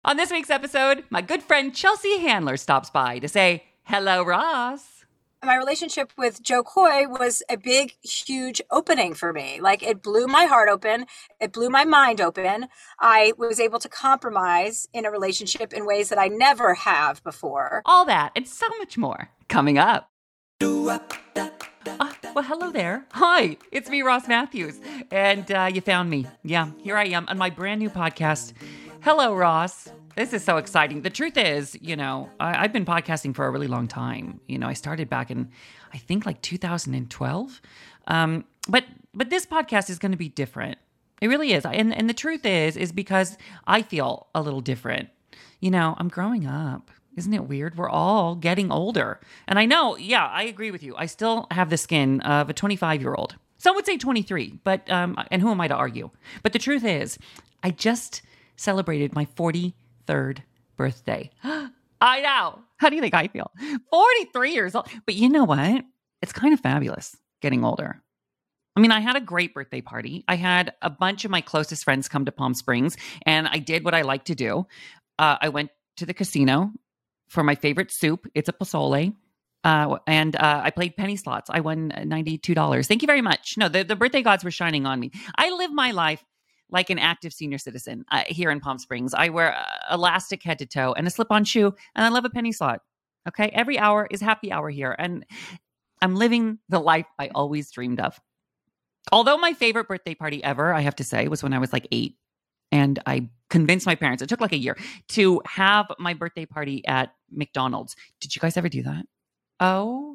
On this week's episode, my good friend Chelsea Handler stops by to say, hello, Ross. My relationship with Jo Koy was a big, huge opening for me. Like, it blew my heart open. It blew my mind open. I was able to compromise in a relationship in ways that I never have before. All that and so much more coming up. Well, hello there. Hi, it's me, Ross Matthews. And you found me. Yeah, here I am on my brand new podcast. Hello, Ross. This is so exciting. The truth is, I've been podcasting for a really long time. I started back in, I think, like 2012. But this podcast is going to be different. It really is. And the truth is because I feel a little different. I'm growing up. Isn't it weird? We're all getting older. And I know, yeah, I agree with you. I still have the skin of a 25-year-old. Some would say 23, but, and who am I to argue? But the truth is, I just celebrated my 43rd birthday. I know. How do you think I feel? 43 years old. But you know what? It's kind of fabulous getting older. I mean, I had a great birthday party. I had a bunch of my closest friends come to Palm Springs, and I did what I like to do. I went to the casino for my favorite soup. It's a pozole. And I played penny slots. I won $92. Thank you very much. No, the birthday gods were shining on me. I live my life like an active senior citizen here in Palm Springs. I wear elastic head to toe and a slip-on shoe, and I love a penny slot. Okay? Every hour is happy hour here, and I'm living the life I always dreamed of. Although my favorite birthday party ever, I have to say, was when I was like 8, and I convinced my parents, it took like a year, to have my birthday party at McDonald's. Did you guys ever do that? Oh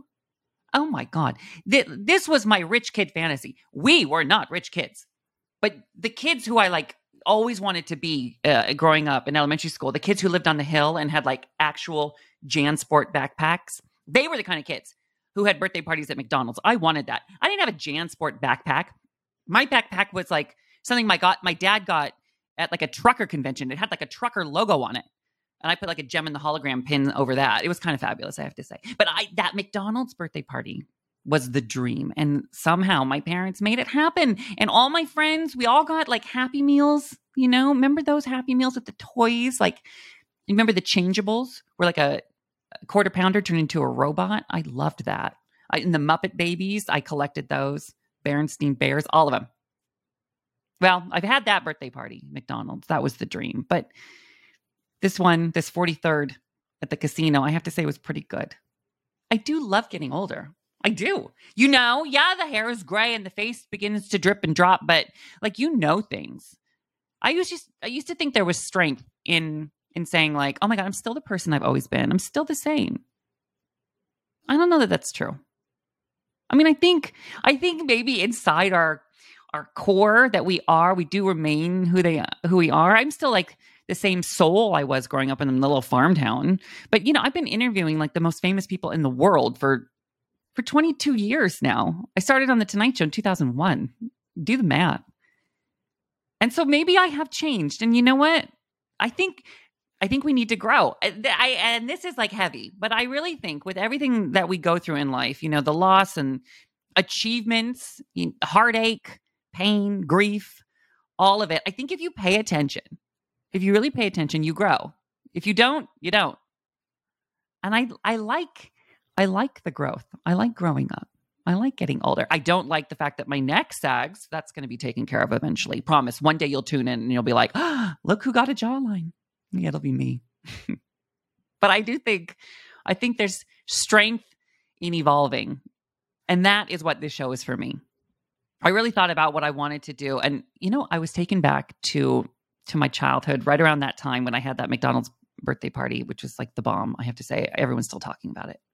my God. This was my rich kid fantasy. We were not rich kids. But the kids who I like always wanted to be growing up in elementary school, the kids who lived on the hill and had like actual JanSport backpacks, they were the kind of kids who had birthday parties at McDonald's. I wanted that. I didn't have a JanSport backpack. My backpack was like something my dad got at like a trucker convention. It had like a trucker logo on it. And I put like a gem in the hologram pin over that. It was kind of fabulous, I have to say. But that McDonald's birthday party was the dream. And somehow my parents made it happen. And all my friends, we all got like Happy Meals, remember those Happy Meals with the toys? Like, you remember the changeables where like a quarter pounder turned into a robot? I loved that. And the Muppet Babies, I collected those. Berenstain Bears, all of them. Well, I've had that birthday party, McDonald's. That was the dream. But this 43rd at the casino, I have to say was pretty good. I do love getting older. I do. Yeah, the hair is gray and the face begins to drip and drop, but like, things. I used to think there was strength in saying like, oh my God, I'm still the person I've always been. I'm still the same. I don't know that that's true. I mean, I think maybe inside our core that we do remain who we are. I'm still like the same soul I was growing up in the little farm town. But I've been interviewing like the most famous people in the world for 22 years now. I started on The Tonight Show in 2001. Do the math. And so maybe I have changed. And you know what? I think we need to grow. And this is like heavy, but I really think with everything that we go through in life, the loss and achievements, heartache, pain, grief, all of it. I think if you pay attention, if you really pay attention, you grow. If you don't, you don't. And I like the growth. I like growing up. I like getting older. I don't like the fact that my neck sags. That's going to be taken care of eventually. Promise. One day you'll tune in and you'll be like, look who got a jawline. Yeah, it'll be me. But I think there's strength in evolving. And that is what this show is for me. I really thought about what I wanted to do. And, I was taken back to my childhood right around that time when I had that McDonald's birthday party, which was like the bomb. I have to say, everyone's still talking about it.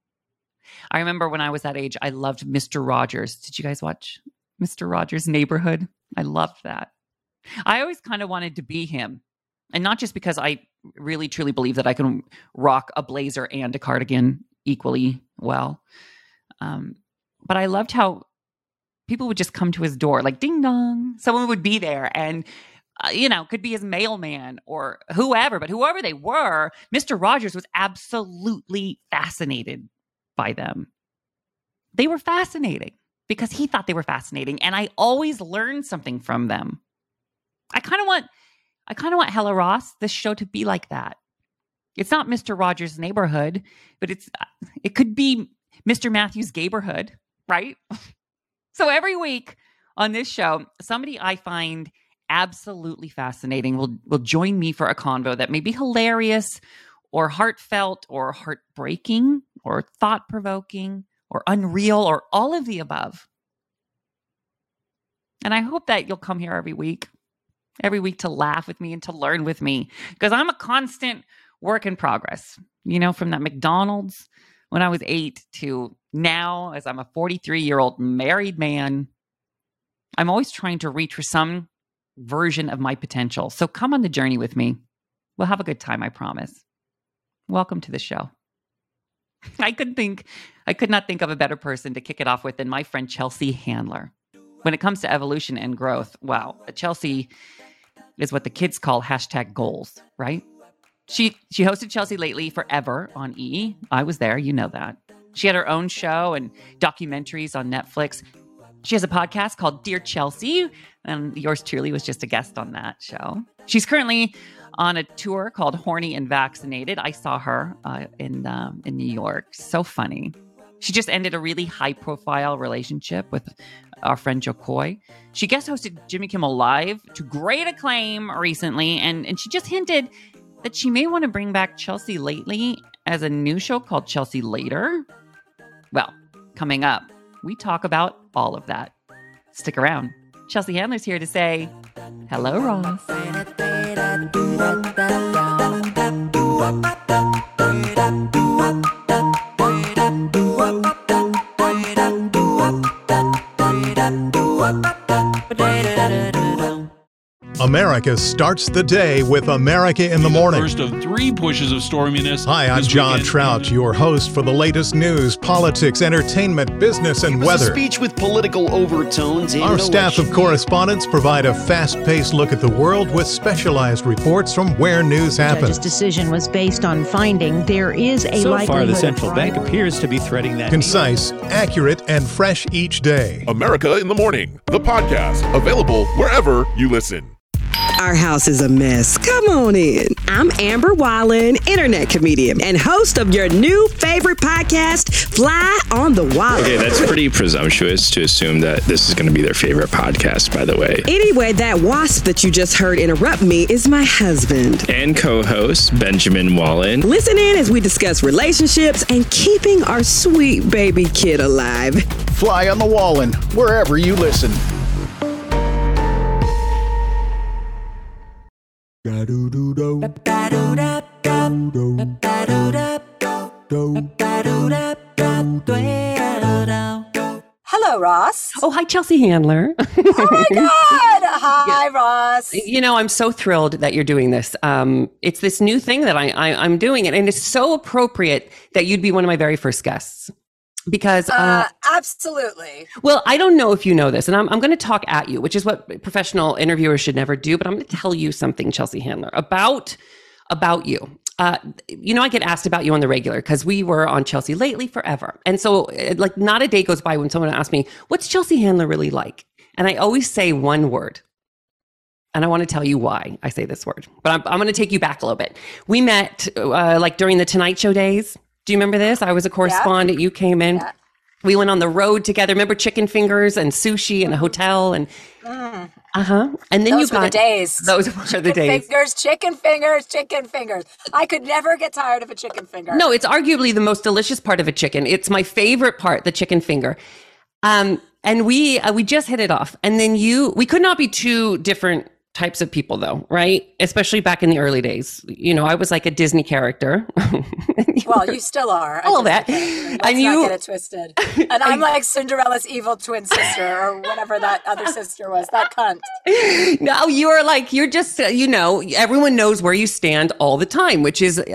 I remember when I was that age, I loved Mr. Rogers. Did you guys watch Mr. Rogers' Neighborhood? I loved that. I always kind of wanted to be him. And not just because I really, truly believe that I can rock a blazer and a cardigan equally well. But I loved how people would just come to his door, like ding dong. Someone would be there and, could be his mailman or whoever. But whoever they were, Mr. Rogers was absolutely fascinated by them. They were fascinating because he thought they were fascinating. And I always learned something from them. I kind of want I kind of want Hello Ross, this show, to be like that. It's not Mr. Rogers' Neighborhood, but it could be Mr. Matthews' Gayborhood, right? So every week on this show, somebody I find absolutely fascinating will join me for a convo that may be hilarious or heartfelt or heartbreaking or thought-provoking or unreal or all of the above. And I hope that you'll come here every week to laugh with me and to learn with me, because I'm a constant work in progress, from that McDonald's when I was 8 to now as I'm a 43-year-old married man. I'm always trying to reach for some version of my potential. So come on the journey with me. We'll have a good time, I promise. Welcome to the show. I could not think of a better person to kick it off with than my friend Chelsea Handler. When it comes to evolution and growth, wow, Chelsea is what the kids call #goals, right? She hosted Chelsea Lately forever on E! I was there, you know that. She had her own show and documentaries on Netflix. She has a podcast called Dear Chelsea, and yours truly was just a guest on that show. She's currently on a tour called Horny and Vaccinated. I saw her in New York. So funny. She just ended a really high-profile relationship with our friend Jo Koy. She guest hosted Jimmy Kimmel Live to great acclaim recently, and she just hinted that she may want to bring back Chelsea Lately as a new show called Chelsea Later. Well, coming up, we talk about all of that. Stick around. Chelsea Handler's here to say, hello, Ross. America starts the day with America in the Morning. First of 3 pushes of storminess. Hi, I'm John Trout, your host for the latest news, politics, entertainment, business, and weather. A speech with political overtones. Our staff of correspondents provide a fast-paced look at the world with specialized reports from where news happens. The judge's decision was based on finding there is a likelihood. So far, the central bank appears to be threading that. Concise, accurate, and fresh each day. America in the Morning, the podcast, available wherever you listen. Our house is a mess. Come on in. I'm Amber Wallen, internet comedian and host of your new favorite podcast, Fly on the Wall. Okay, that's pretty presumptuous to assume that this is going to be their favorite podcast, by the way. Anyway, that wasp that you just heard interrupt me is my husband. And co-host, Benjamin Wallen. Listen in as we discuss relationships and keeping our sweet baby kid alive. Fly on the Wallen, wherever you listen. Hello, Ross. Oh, hi, Chelsea Handler. Oh my God. Hi, Ross. I'm so thrilled that you're doing this. It's this new thing that I'm doing, and it's so appropriate that you'd be one of my very first guests. Because absolutely. Well, I don't know if you know this, and I'm going to talk at you, which is what professional interviewers should never do. But I'm going to tell you something, Chelsea Handler, about you. I get asked about you on the regular because we were on Chelsea Lately forever, and so not a day goes by when someone asks me, "What's Chelsea Handler really like?" And I always say one word. And I want to tell you why I say this word. But I'm going to take you back a little bit. We met during the Tonight Show days. Do you remember this? I was a correspondent. Yeah. You came in. Yeah. We went on the road together. Remember chicken fingers and sushi in a hotel and And then those were the days. Those were the days. Chicken fingers. I could never get tired of a chicken finger. No, it's arguably the most delicious part of a chicken. It's my favorite part, the chicken finger. And we just hit it off. And then we could not be two different types of people though, right? Especially back in the early days. I was like a Disney character. Well, you still are. All of that. Let's not get it twisted. And I'm like Cinderella's evil twin sister or whatever that other sister was, that cunt. No, you're just, everyone knows where you stand all the time, which is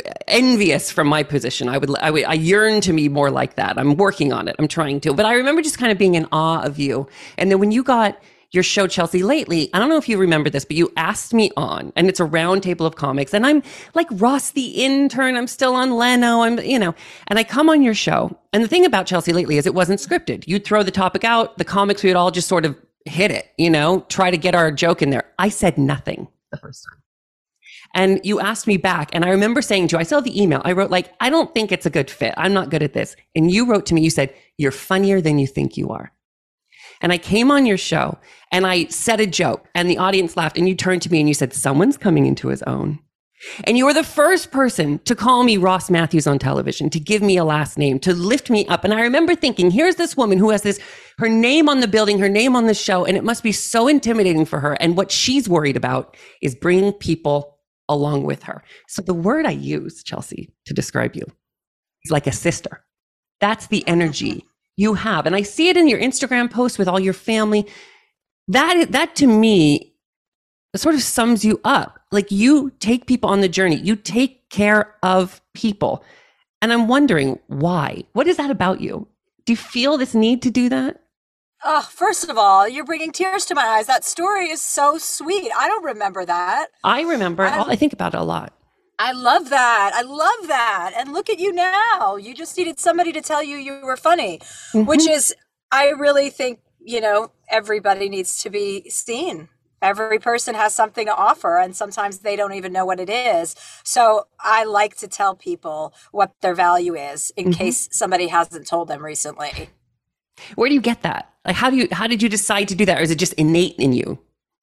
envious from my position. I yearn to be more like that. I'm working on it. I'm trying to. But I remember just kind of being in awe of you. And then when you got your show Chelsea Lately, I don't know if you remember this, but you asked me on, and it's a round table of comics, and I'm like Ross the intern, I'm still on Leno, and I come on your show, and the thing about Chelsea Lately is it wasn't scripted. You'd throw the topic out, the comics, we would all just sort of hit it, try to get our joke in there. I said nothing. the first time. And you asked me back. And I remember saying to you, I still have the email. I wrote like, I don't think it's a good fit. I'm not good at this. And you wrote to me, you said, you're funnier than you think you are. And I came on your show and I said a joke and the audience laughed and you turned to me and you said, someone's coming into his own. And you were the first person to call me Ross Mathews on television, to give me a last name, to lift me up. And I remember thinking, here's this woman who has her name on the building, her name on the show, and it must be so intimidating for her. And what she's worried about is bringing people along with her. So the word I use, Chelsea, to describe you is like a sister. That's the energy you have. And I see it in your Instagram posts with all your family. That to me sort of sums you up. Like you take people on the journey. You take care of people. And I'm wondering why? What is that about you? Do you feel this need to do that? Oh, first of all, you're bringing tears to my eyes. That story is so sweet. I don't remember that. I remember. I think about it a lot. I love that. I love that. And look at you now. You just needed somebody to tell you you were funny, which is, I really think, everybody needs to be seen. Every person has something to offer, and sometimes they don't even know what it is. So I like to tell people what their value is in case somebody hasn't told them recently. Where do you get that? Like, how did you decide to do that? Or is it just innate in you?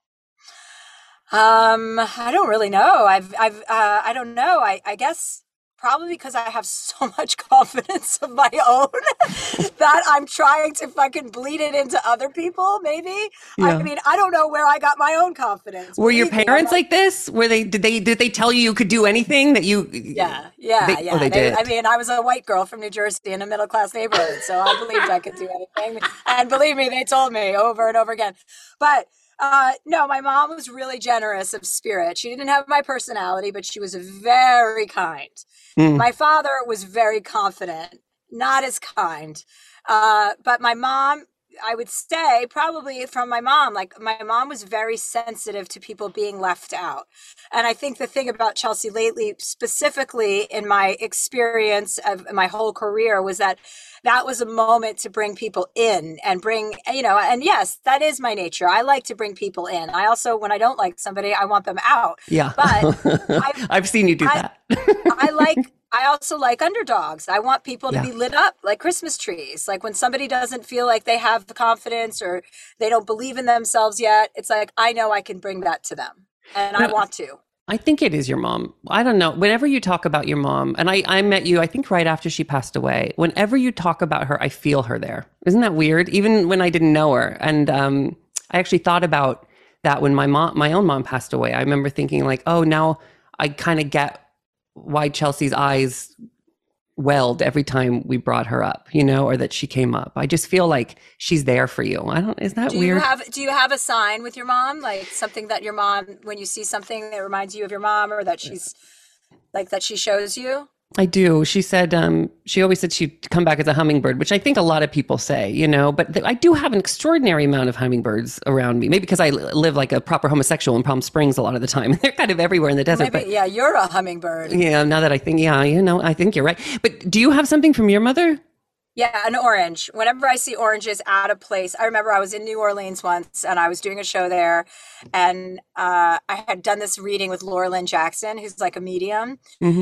I don't really know. I don't know. I guess probably because I have so much confidence of my own that I'm trying to fucking bleed it into other people, maybe. Yeah. I mean, I don't know where I got my own confidence. Were your parents like this? Did they tell you could do anything that you? Yeah. Oh, they did. I mean, I was a white girl from New Jersey in a middle-class neighborhood, so I believed I could do anything. And believe me, they told me over and over again. But no, my mom was really generous of spirit. She didn't have my personality, but she was very kind. My father was very confident, not as kind. But my mom, I would say probably from my mom, like my mom was very sensitive to people being left out. And I think the thing about Chelsea lately, specifically in my experience of my whole career, was that was a moment to bring people in and bring, and yes, that is my nature. I like to bring people in. I also, when I don't like somebody, I want them out. Yeah. But I've seen you do that. I also like underdogs. I want people to be lit up like Christmas trees. Like when somebody doesn't feel like they have the confidence or they don't believe in themselves yet, it's like, I know I can bring that to them and I want to. I think it is your mom. I don't know. Whenever you talk about your mom, and I met you, I think right after she passed away, whenever you talk about her, I feel her there. Isn't that weird? Even when I didn't know her. And I actually thought about that when my own mom passed away. I remember thinking like, oh, now I kind of get why Chelsea's eyes welled every time we brought her up, or that she came up. I just feel like she's there for you. Isn't that weird? Do you have a sign with your mom? Like something that your mom, when you see something that reminds you of your mom or that she's like, that she shows you? I do. She said, she always said she'd come back as a hummingbird, which I think a lot of people say, but I do have an extraordinary amount of hummingbirds around me. Maybe because I live like a proper homosexual in Palm Springs a lot of the time. They're kind of everywhere in the desert. Maybe, yeah, you're a hummingbird. Yeah, now that I think, I think you're right. But do you have something from your mother? Yeah, an orange. Whenever I see oranges out of place, I remember I was in New Orleans once and I was doing a show there and I had done this reading with Laura Lynn Jackson, who's like a medium,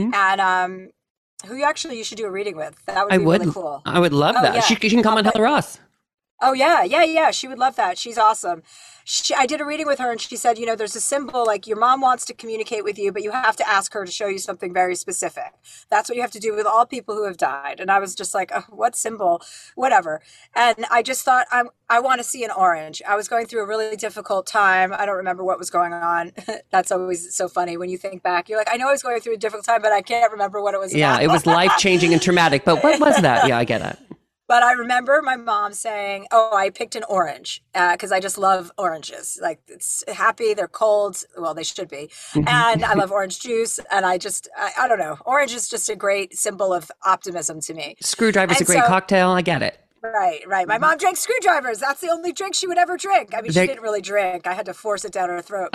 and who you should do a reading with. That would be really cool. I would love that. Yeah. She can come on Heather Ross. Oh, yeah. She would love that. She's awesome. I did a reading with her and she said, there's a symbol, like your mom wants to communicate with you, but you have to ask her to show you something very specific. That's what you have to do with all people who have died. And I was just like, oh, what symbol? Whatever. And I just thought, I want to see an orange. I was going through a really difficult time. I don't remember what was going on. That's always so funny when you think back. You're like, I know I was going through a difficult time, but I can't remember what it was about. It was life-changing and traumatic. But what was that? Yeah, I get it. But I remember my mom saying, oh, I picked an orange because I just love oranges. Like it's happy, they're cold. Well, they should be. And I love orange juice. And I don't know. Orange is just a great symbol of optimism to me. Screwdriver's a great cocktail. I get it. Right. My mom drank screwdrivers. That's the only drink she would ever drink. I mean, she didn't really drink. I had to force it down her throat.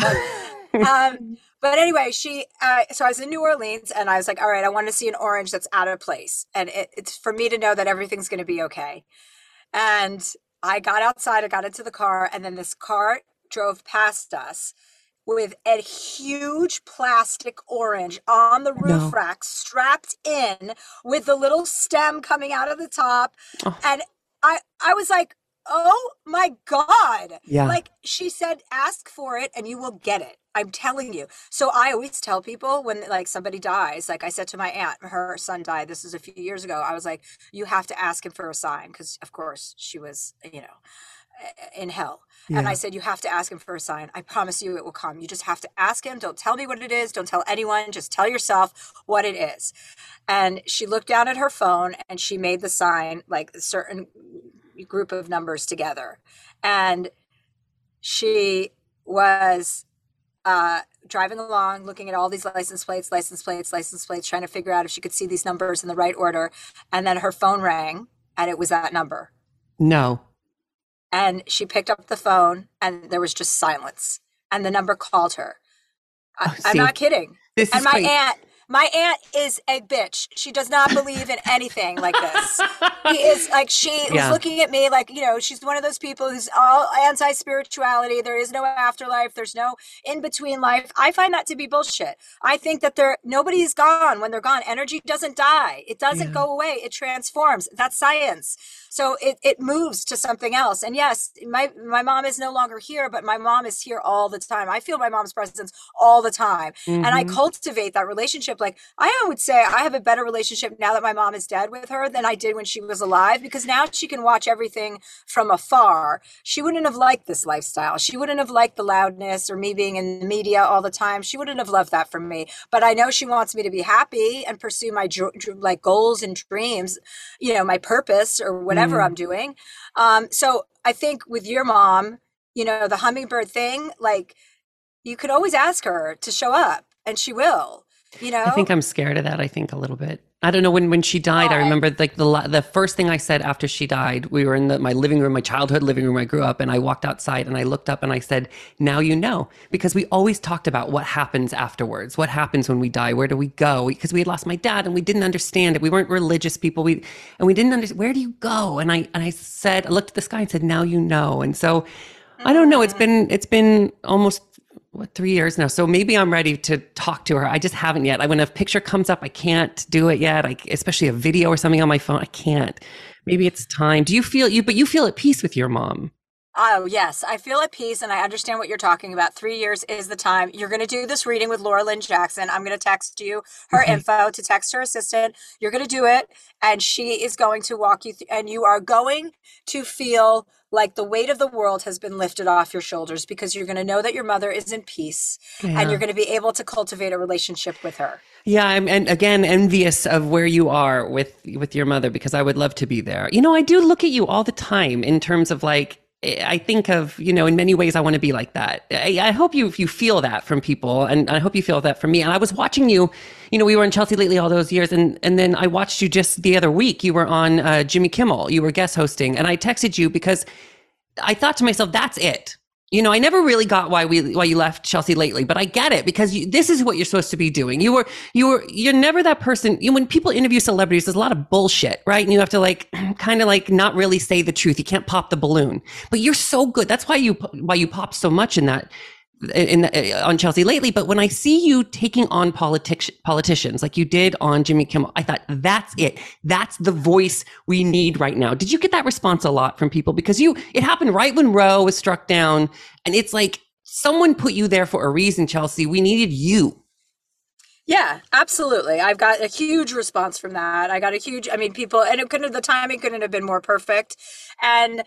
But anyway, so I was in New Orleans and I was like, all right, I want to see an orange that's out of place. And it's for me to know that everything's going to be okay. And I got outside, I got into the car, and then this car drove past us with a huge plastic orange on the roof rack, strapped in with the little stem coming out of the top. Oh. And I was like, oh my God. Yeah. Like she said, ask for it and you will get it. I'm telling you. So I always tell people when like somebody dies, like I said to my aunt, her son died. This was a few years ago. I was like, you have to ask him for a sign. Because of course she was, in hell. Yeah. And I said, you have to ask him for a sign. I promise you it will come. You just have to ask him. Don't tell me what it is. Don't tell anyone. Just tell yourself what it is. And she looked down at her phone and she made the sign, like a certain group of numbers together. And she was driving along, looking at all these license plates, trying to figure out if she could see these numbers in the right order. And then her phone rang and it was that number. No. And she picked up the phone and there was just silence. And the number called her. I'm not kidding. And my aunt is a bitch. She does not believe in anything like this. She was looking at me like, she's one of those people who's all anti-spirituality. There is no afterlife. There's no in-between life. I find that to be bullshit. I think that nobody's gone when they're gone. Energy doesn't die. It doesn't go away. It transforms. That's science. So it moves to something else. And yes, my mom is no longer here, but my mom is here all the time. I feel my mom's presence all the time. Mm-hmm. And I cultivate that relationship. Like I would say I have a better relationship now that my mom is dead with her than I did when she was alive, because now she can watch everything from afar. She wouldn't have liked this lifestyle. She wouldn't have liked the loudness or me being in the media all the time. She wouldn't have loved that from me. But I know she wants me to be happy and pursue my like goals and dreams, my purpose or whatever I'm doing. So I think with your mom, the hummingbird thing, like you could always ask her to show up and she will, I think I'm scared of that. I think a little bit. I don't know. When she died, I remember like the first thing I said after she died, we were in my living room, my childhood living room I grew up, and I walked outside and I looked up and I said, now you know, because we always talked about what happens afterwards. What happens when we die? Where do we go? Because we had lost my dad and we didn't understand it. We weren't religious people. We didn't understand, where do you go? And I said, I looked at the sky and said, now you know. And so I don't know. It's been almost 3 years now. So maybe I'm ready to talk to her. I just haven't yet. When a picture comes up, I can't do it yet. Especially a video or something on my phone, I can't. Maybe it's time. Do you feel but you feel at peace with your mom? Oh, yes. I feel at peace and I understand what you're talking about. 3 years is the time. You're going to do this reading with Laura Lynn Jackson. I'm going to text you her info to text her assistant. You're going to do it and she is going to walk you through, and you are going to feel like the weight of the world has been lifted off your shoulders, because you're going to know that your mother is in peace and you're going to be able to cultivate a relationship with her. Yeah, I'm again envious of where you are with your mother, because I would love to be there. I do look at you all the time in terms of like, I think of, in many ways I want to be like that. I hope you feel that from people, and I hope you feel that from me. And I was watching you, we were in Chelsea Lately all those years, and then I watched you just the other week. You were on Jimmy Kimmel. You were guest hosting, and I texted you because I thought to myself, that's it. I never really got why you left Chelsea Lately, but I get it, because this is what you're supposed to be doing. You're never that person. When people interview celebrities, there's a lot of bullshit, right? And you have to like kind of like not really say the truth. You can't pop the balloon, but you're so good. That's why you pop so much on Chelsea Lately. But when I see you taking on politicians like you did on Jimmy Kimmel, I thought, that's it. That's the voice we need right now. Did you get that response a lot from people? Because it happened right when Roe was struck down, and it's like someone put you there for a reason, Chelsea. We needed you. Yeah, absolutely. I've got a huge response from that. People, and the timing couldn't have been more perfect. And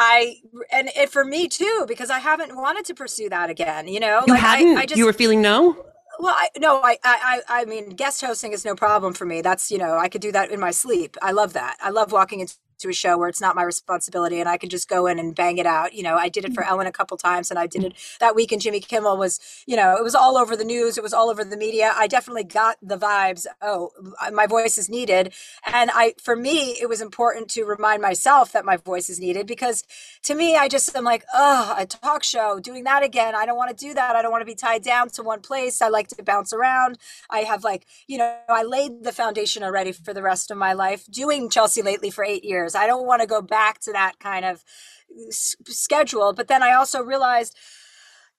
it for me too, because I haven't wanted to pursue that again, You hadn't? You were feeling no? Well, I mean, guest hosting is no problem for me. That's, I could do that in my sleep. I love that. I love walking into a show where it's not my responsibility and I can just go in and bang it out. I did it for Ellen a couple times, and I did it that week, and Jimmy Kimmel was, it was all over the news. It was all over the media. I definitely got the vibes. Oh, my voice is needed. And for me, it was important to remind myself that my voice is needed, because to me, I'm like, a talk show, doing that again. I don't want to do that. I don't want to be tied down to one place. I like to bounce around. I have I laid the foundation already for the rest of my life doing Chelsea Lately for 8 years. I don't want to go back to that kind of schedule. But then I also realized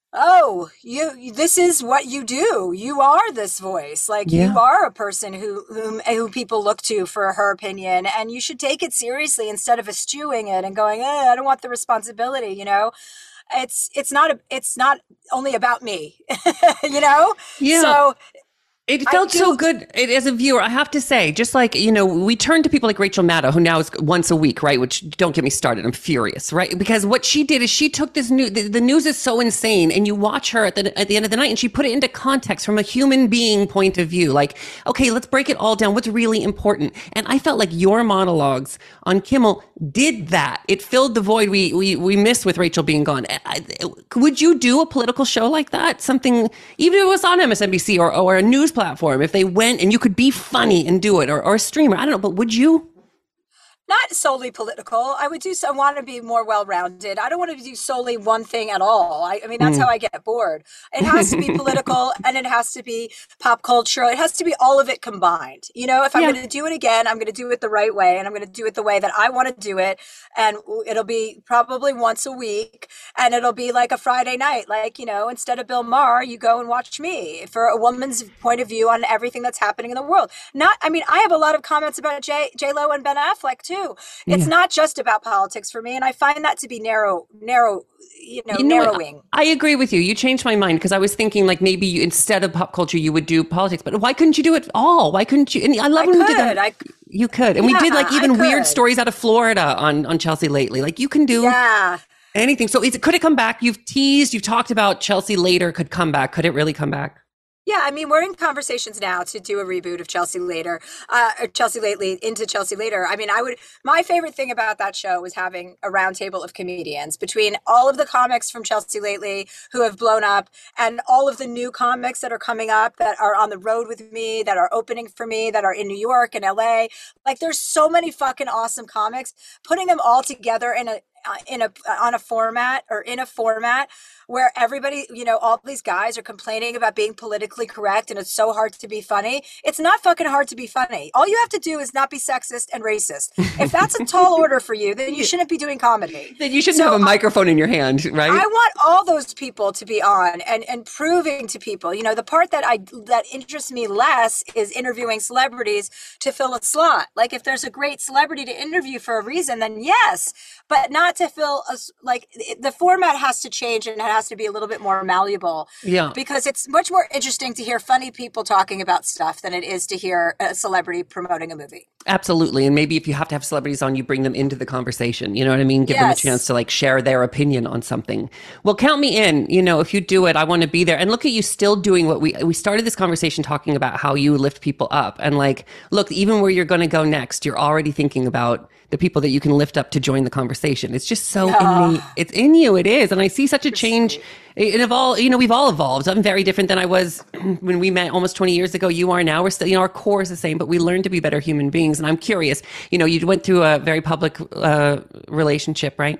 oh, this is what you do. You are this voice. Like you are a person who people look to for her opinion, and you should take it seriously instead of eschewing it and going, I don't want the responsibility, it's not only about me, Yeah. So it felt so good as a viewer, I have to say, just like, we turn to people like Rachel Maddow, who now is once a week, right? Which, don't get me started, I'm furious, right? Because what she did is she took this news, the news is so insane, and you watch her at the end of the night, and she put it into context from a human being point of view. Like, okay, let's break it all down. What's really important? And I felt like your monologues on Kimmel did that. It filled the void we missed with Rachel being gone. Would you do a political show like that? Something, even if it was on MSNBC or a news platform, if they went and you could be funny and do it, or a streamer, I don't know, but would you? Not solely political. I want to be more well-rounded. I don't want to do solely one thing at all. I mean, that's how I get bored. It has to be political and it has to be pop culture. It has to be all of it combined. If I'm going to do it again, I'm going to do it the right way, and I'm going to do it the way that I want to do it. And it'll be probably once a week, and it'll be like a Friday night. Like, instead of Bill Maher, you go and watch me for a woman's point of view on everything that's happening in the world. I have a lot of comments about J-Lo and Ben Affleck too. It's not just about politics for me, and I find that to be narrowing. I agree with you. You changed my mind, because I was thinking like maybe instead of pop culture you would do politics, but why couldn't you do it all? Why couldn't you? And I love when we did that. You could, and we did like even weird stories out of Florida on Chelsea lately. Like you can do anything. So could it come back? You've talked about Chelsea Later could come back. Could it really come back? Yeah, I mean, we're in conversations now to do a reboot of Chelsea Later, or Chelsea Lately into Chelsea Later. I mean, my favorite thing about that show was having a roundtable of comedians between all of the comics from Chelsea Lately who have blown up and all of the new comics that are coming up that are on the road with me, that are opening for me, that are in New York and LA. Like, there's so many fucking awesome comics. Putting them all together in a format where everybody, all these guys are complaining about being politically correct and it's so hard to be funny. It's not fucking hard to be funny. All you have to do is not be sexist and racist. If that's a tall order for you, then you shouldn't be doing comedy. Then you shouldn't have a microphone in your hand, right? I want all those people to be on and proving to people. The part that interests me less is interviewing celebrities to fill a slot. Like, if there's a great celebrity to interview for a reason, then yes, but not to fill the format has to change, and it has to be a little bit more malleable. Yeah. Because it's much more interesting to hear funny people talking about stuff than it is to hear a celebrity promoting a movie. Absolutely. And maybe if you have to have celebrities on, you bring them into the conversation. You know what I mean? Give them a chance to share their opinion on something. Well, count me in. If you do it, I want to be there. And look at you still doing what we started this conversation talking about how you lift people up. And look, even where you're going to go next, you're already thinking about the people that you can lift up to join the conversation. It's just so innate. It's in you. It is. And I see such a change. We've all evolved. I'm very different than I was when we met almost 20 years ago. You are now. We're still, our core is the same, but we learned to be better human beings. And I'm curious, you went through a very public relationship, right?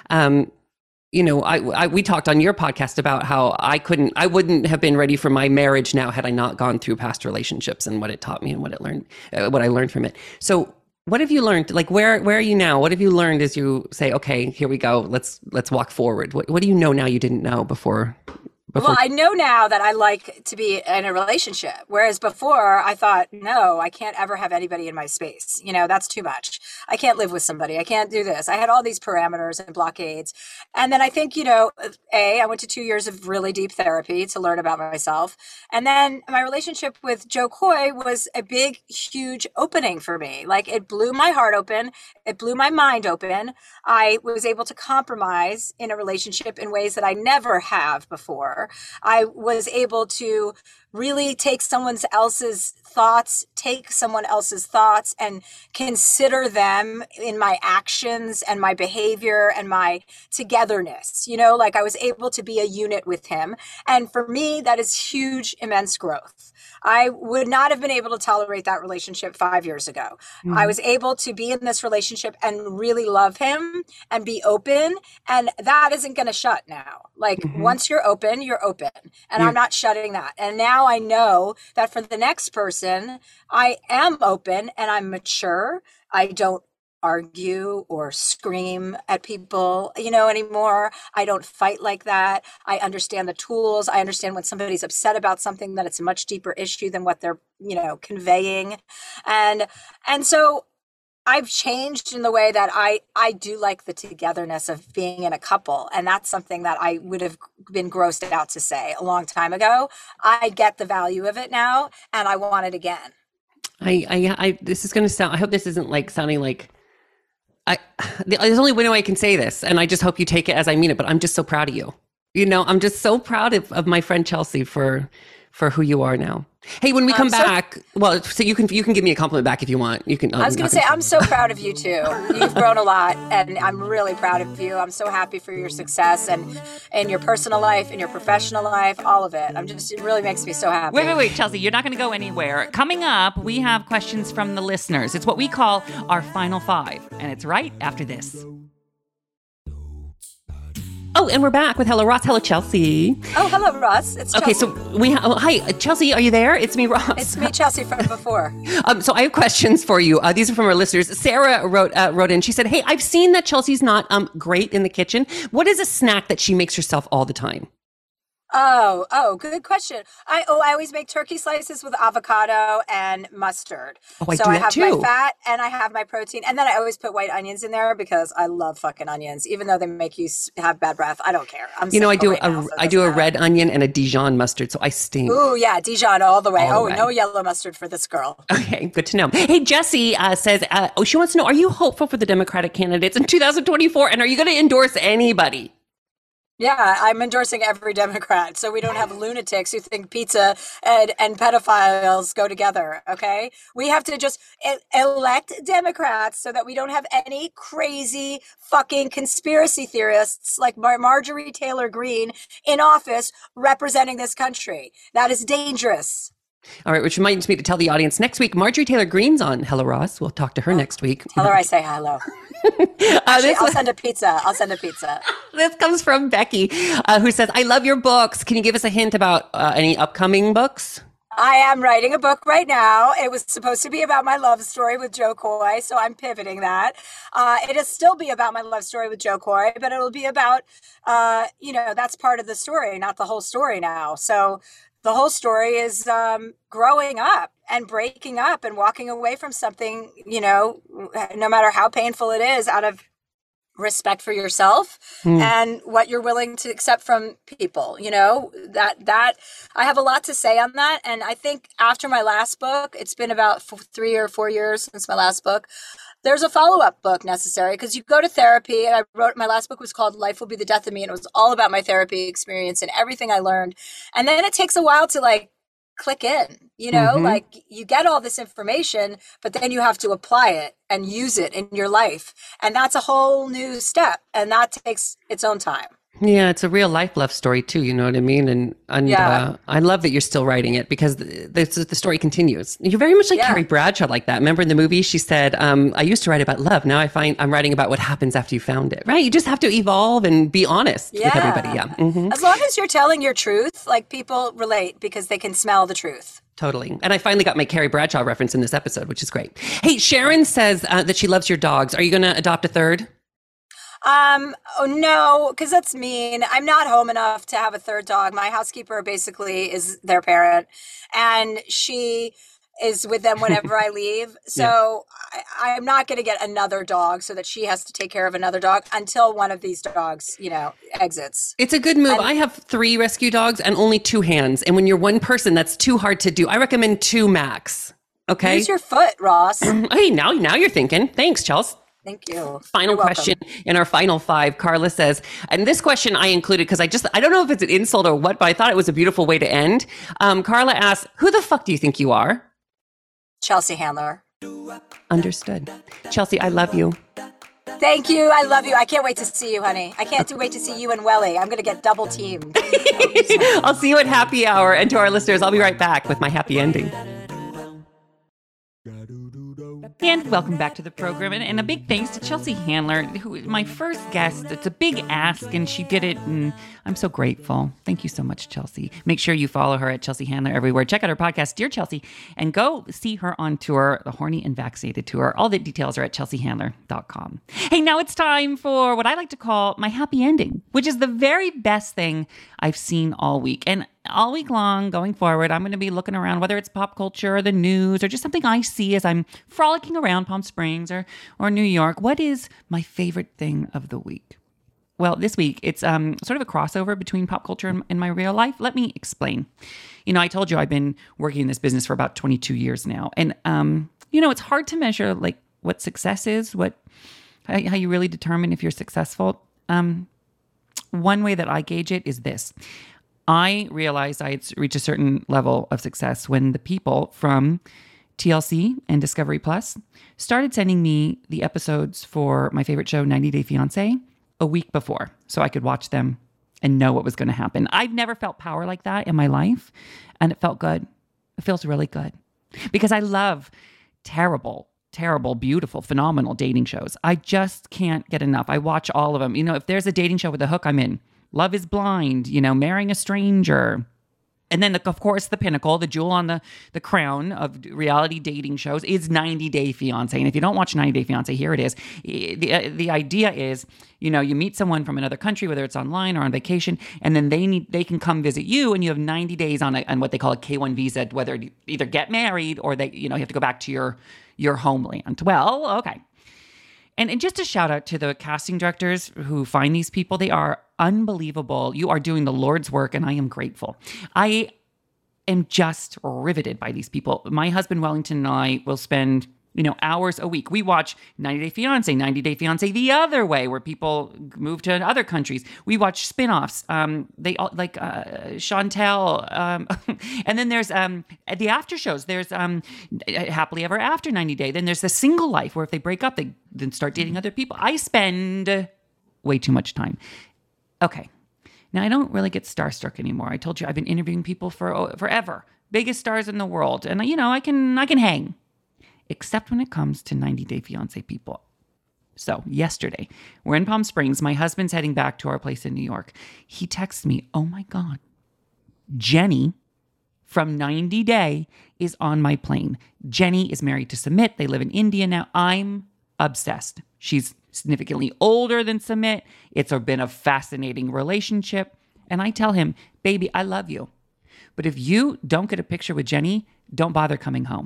We talked on your podcast about how I wouldn't have been ready for my marriage now had I not gone through past relationships and what it taught me and what I learned from it. So what have you learned? Where are you now? What have you learned as you say, okay, here we go. Let's walk forward. What do you know now you didn't know before? Well, I know now that I like to be in a relationship, whereas before I thought, no, I can't ever have anybody in my space. That's too much. I can't live with somebody. I can't do this. I had all these parameters and blockades. And then I think, I went to 2 years of really deep therapy to learn about myself. And then my relationship with Jo Koy was a big, huge opening for me. Like, it blew my heart open. It blew my mind open. I was able to compromise in a relationship in ways that I never have before. I was able to really take someone else's thoughts and consider them in my actions and my behavior and my togetherness. I was able to be a unit with him. And for me, that is huge, immense growth. I would not have been able to tolerate that relationship 5 years ago. Mm-hmm. I was able to be in this relationship and really love him and be open. And that isn't going to shut now. Once you're open, you're open. And I'm not shutting that. And now I know that for the next person, I am open and I'm mature. I don't argue or scream at people, anymore. I don't fight like that. I understand the tools. I understand when somebody's upset about something that it's a much deeper issue than what they're, conveying. And so I've changed in the way that I do like the togetherness of being in a couple. And that's something that I would have been grossed out to say a long time ago. I get the value of it now, and I want it again. This is going to sound, I hope this isn't like sounding like, there's only one way I can say this, and I just hope you take it as I mean it, but I'm just so proud of you. I'm just so proud of my friend Chelsea for who you are now. Hey, when we come back, so you can give me a compliment back if you want. You can. I was going to say, I'm so proud of you too. You've grown a lot, and I'm really proud of you. I'm so happy for your success and in your personal life, in your professional life, all of it. It really makes me so happy. Wait, Chelsea, you're not going to go anywhere. Coming up, we have questions from the listeners. It's what we call our Final Five, and it's right after this. Oh, and we're back with Hello Ross. Hello, Chelsea. Oh, hello, Ross. It's Chelsea. Okay, so hi, Chelsea, are you there? It's me, Ross. It's me, Chelsea, from before. So I have questions for you. These are from our listeners. Sarah wrote in. She said, hey, I've seen that Chelsea's not great in the kitchen. What is a snack that she makes herself all the time? Oh, good question. I always make turkey slices with avocado and mustard. Oh, I do that too. So I have my fat and I have my protein. And then I always put white onions in there because I love fucking onions. Even though they make you have bad breath, I don't care. I do a red onion and a Dijon mustard, so I stink. Ooh, yeah, Dijon all the way. No yellow mustard for this girl. Okay, good to know. Hey, Jessie says, she wants to know, are you hopeful for the Democratic candidates in 2024? And are you going to endorse anybody? Yeah, I'm endorsing every Democrat, so we don't have lunatics who think pizza and pedophiles go together, okay? We have to just elect Democrats so that we don't have any crazy fucking conspiracy theorists like Marjorie Taylor Greene in office representing this country. That is dangerous. All right, which reminds me to tell the audience, next week, Marjorie Taylor Greene's on Hello Ross. We'll talk to her next week. Tell her I say hello. Actually, I'll send a pizza. This comes from Becky, who says, I love your books. Can you give us a hint about any upcoming books? I am writing a book right now. It was supposed to be about my love story with Joe Coy, so I'm pivoting that. It'll still be about my love story with Joe Coy, but it'll be about, that's part of the story, not the whole story now. So the whole story is growing up and breaking up and walking away from something, no matter how painful it is, out of respect for yourself and what you're willing to accept from people, that I have a lot to say on that. And I think after my last book, it's been about 3 or 4 years since my last book, there's a follow-up book necessary because you go to therapy. And my last book was called Life Will Be the Death of Me. And it was all about my therapy experience and everything I learned. And then it takes a while to click in, you get all this information, but then you have to apply it and use it in your life. And that's a whole new step. And that takes its own time. Yeah, it's a real life love story too. You know what I mean? And I love that you're still writing it because the story continues. You're very much like Carrie Bradshaw like that. Remember in the movie, she said, I used to write about love. Now I find I'm writing about what happens after you found it, right? You just have to evolve and be honest with everybody. Yeah. Mm-hmm. As long as you're telling your truth, people relate because they can smell the truth. Totally. And I finally got my Carrie Bradshaw reference in this episode, which is great. Hey, Sharon says that she loves your dogs. Are you going to adopt a third? No, because that's mean. I'm not home enough to have a third dog. My housekeeper basically is their parent, and she is with them whenever I leave. So I'm not going to get another dog so that she has to take care of another dog until one of these dogs, exits. It's a good move. I have 3 rescue dogs and only 2 hands. And when you're one person, that's too hard to do. I recommend 2 max. Okay. Use your foot, Ross. Hey, now you're thinking. Thanks, Chelsea. Thank you. Final question in our final 5. Carla says, and this question I included because I don't know if it's an insult or what, but I thought it was a beautiful way to end. Carla asks, who the fuck do you think you are? Chelsea Handler. Understood. Chelsea, I love you. Thank you. I love you. I can't wait to see you, honey. I can't wait to see you and Welly. I'm going to get double teamed. I'll see you at happy hour. And to our listeners, I'll be right back with my happy ending. And welcome back to the program. And a big thanks to Chelsea Handler, who is my first guest. It's a big ask, and she did it, and I'm so grateful. Thank you so much, Chelsea. Make sure you follow her at Chelsea Handler everywhere. Check out her podcast, Dear Chelsea, and go see her on tour, the Horny and Vaccinated Tour. All the details are at chelseahandler.com. Hey, now it's time for what I like to call my happy ending, which is the very best thing I've seen all week. And all week long, going forward, I'm going to be looking around, whether it's pop culture or the news or just something I see as I'm frolicking around Palm Springs or New York. What is my favorite thing of the week? Well, this week, it's sort of a crossover between pop culture and my real life. Let me explain. I told you I've been working in this business for about 22 years now. And, it's hard to measure like what success is, how you really determine if you're successful. One way that I gauge it is this. I realized I had reached a certain level of success when the people from TLC and Discovery Plus started sending me the episodes for my favorite show, 90 Day Fiancé, a week before so I could watch them and know what was going to happen. I've never felt power like that in my life, and it felt good. It feels really good because I love terrible, beautiful, phenomenal dating shows. I just can't get enough. I watch all of them. If there's a dating show with a hook, I'm in. Love is Blind, Marrying a Stranger. And then, of course, the pinnacle, the jewel on the crown of reality dating shows is 90 Day Fiancé. And if you don't watch 90 Day Fiancé, here it is. The idea is, you meet someone from another country, whether it's online or on vacation, and then they can come visit you, and you have 90 days on what they call a K-1 visa, whether you either get married or you have to go back to your homeland. Well, okay. And just a shout out to the casting directors who find these people. They are unbelievable. You are doing the Lord's work, and I am grateful. I am just riveted by these people. My husband Wellington and I will spend hours a week. We watch 90 Day Fiancé, 90 Day Fiancé the other way, where people move to other countries. We watch spin-offs. They all like Chantel. And then there's the after shows. There's Happily Ever After 90 Day. Then there's the single life, where if they break up, they then start dating other people. I spend way too much time. Okay. Now, I don't really get starstruck anymore. I told you I've been interviewing people for forever. Biggest stars in the world. And, I can hang. Except when it comes to 90 Day Fiancé people. So yesterday, we're in Palm Springs. My husband's heading back to our place in New York. He texts me, oh my God, Jenny from 90 Day is on my plane. Jenny is married to Sumit. They live in India now. I'm obsessed. She's significantly older than Sumit. It's been a fascinating relationship. And I tell him, baby, I love you. But if you don't get a picture with Jenny, don't bother coming home.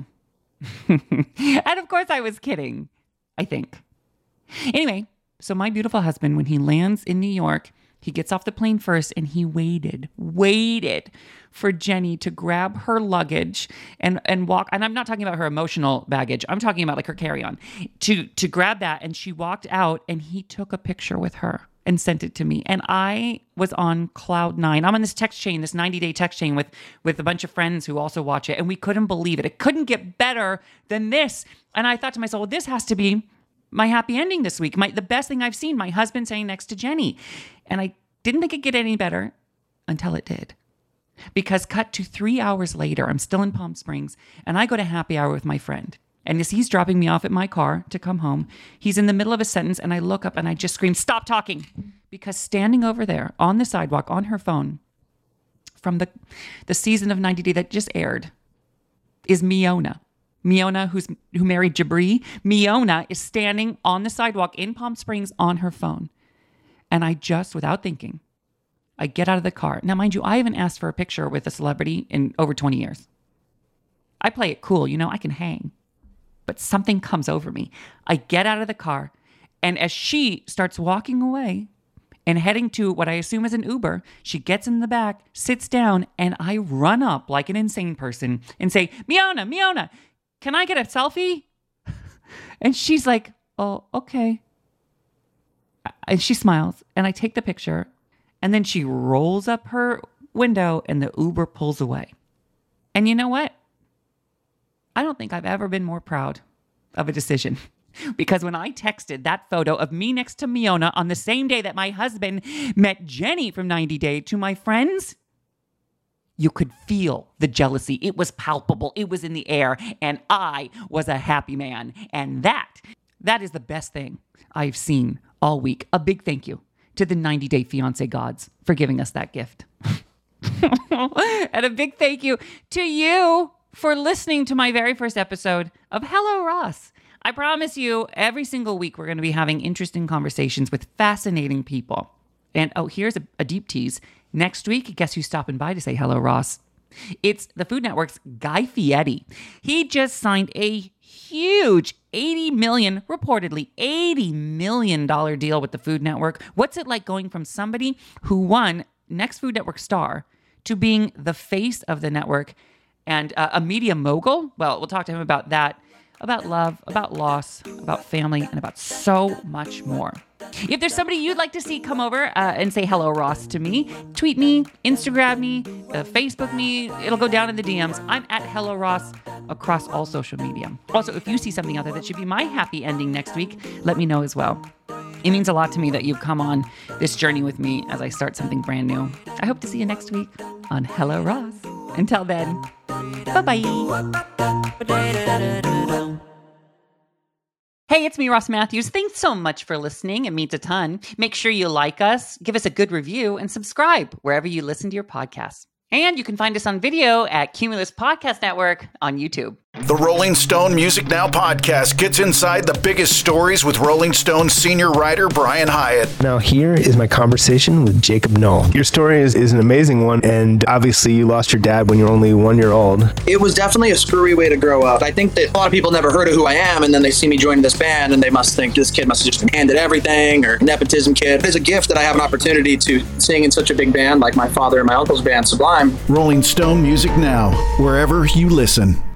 And of course I was kidding, I think. Anyway, so my beautiful husband, when he lands in New York, he gets off the plane first, and he waited for Jenny to grab her luggage and walk. And I'm not talking about her emotional baggage. I'm talking about like her carry-on to grab that. And she walked out, and he took a picture with her and sent it to me. And I was on cloud nine. I'm on this text chain, this 90-day text chain with a bunch of friends who also watch it. And we couldn't believe it. It couldn't get better than this. And I thought to myself, well, this has to be my happy ending this week. The best thing I've seen, my husband saying next to Jenny. And I didn't think it'd get any better until it did. Because cut to 3 hours later, I'm still in Palm Springs, and I go to happy hour with my friend. And as he's dropping me off at my car to come home, he's in the middle of a sentence, and I look up and I just scream, stop talking. Because standing over there on the sidewalk on her phone from the season of 90 Day that just aired is Miona. Miona, who married Jabri. Miona is standing on the sidewalk in Palm Springs on her phone. And I just, without thinking, I get out of the car. Now, mind you, I haven't asked for a picture with a celebrity in over 20 years. I play it cool, I can hang. But something comes over me. I get out of the car, and as she starts walking away and heading to what I assume is an Uber, she gets in the back, sits down, and I run up like an insane person and say, Miona, can I get a selfie? And she's like, oh, okay. And she smiles, and I take the picture, and then she rolls up her window, and the Uber pulls away. And you know what? I don't think I've ever been more proud of a decision. Because when I texted that photo of me next to Miona on the same day that my husband met Jenny from 90 Day to my friends, You could feel the jealousy. It was palpable. It was in the air. And I was a happy man. And that is the best thing I've seen all week. A big thank you to the 90 Day Fiancé gods for giving us that gift. And a big thank you to you for listening to my very first episode of Hello Ross. I promise you, every single week we're going to be having interesting conversations with fascinating people. And here's a deep tease. Next week, guess who's stopping by to say hello, Ross? It's the Food Network's Guy Fieri. He just signed a huge reportedly $80 million deal with the Food Network. What's it like going from somebody who won Next Food Network Star to being the face of the network and a media mogul? Well, we'll talk to him about that, about love, about loss, about family, and about so much more. If there's somebody you'd like to see come over and say hello, Ross, to me, tweet me, Instagram me, Facebook me. It'll go down in the DMs. I'm at Hello Ross across all social media. Also, if you see something out there that should be my happy ending next week, let me know as well. It means a lot to me that you've come on this journey with me as I start something brand new. I hope to see you next week on Hello Ross. Until then, bye-bye. Hey, it's me, Ross Matthews. Thanks so much for listening. It means a ton. Make sure you like us, give us a good review, and subscribe wherever you listen to your podcasts. And you can find us on video at Cumulus Podcast Network on YouTube. The Rolling Stone Music Now podcast gets inside the biggest stories with Rolling Stone senior writer Brian Hyatt. Now here is my conversation with Jacob Knoll. Your story is an amazing one, and obviously you lost your dad when you were only 1 year old. It was definitely a screwy way to grow up. I think that a lot of people never heard of who I am, and then they see me joining this band, and they must think this kid must have just been handed everything, or nepotism kid. It's a gift that I have an opportunity to sing in such a big band like my father and my uncle's band, Sublime. Rolling Stone Music Now, wherever you listen.